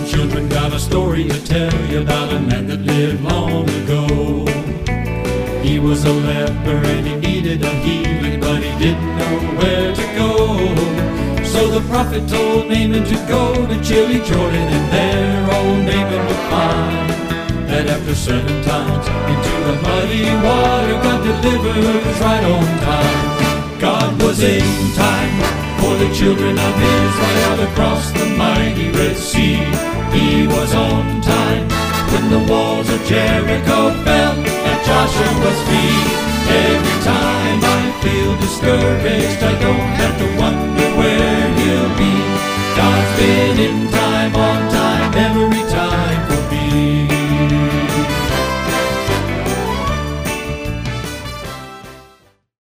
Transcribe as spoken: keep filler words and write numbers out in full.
children, got a story to tell you about a man that lived long ago. He was a leper and he needed a healing, but he didn't know where to go. So the prophet told Naaman to go to chilly Jordan, and there old Naaman would find that after seven times into the muddy water, God delivers right on time. God was in time for the children of Israel across the mighty Red Sea. He was on time when the walls of Jericho fell at Joshua's feet. Every time I feel discouraged, I don't have to wonder where he'll be. God's been in time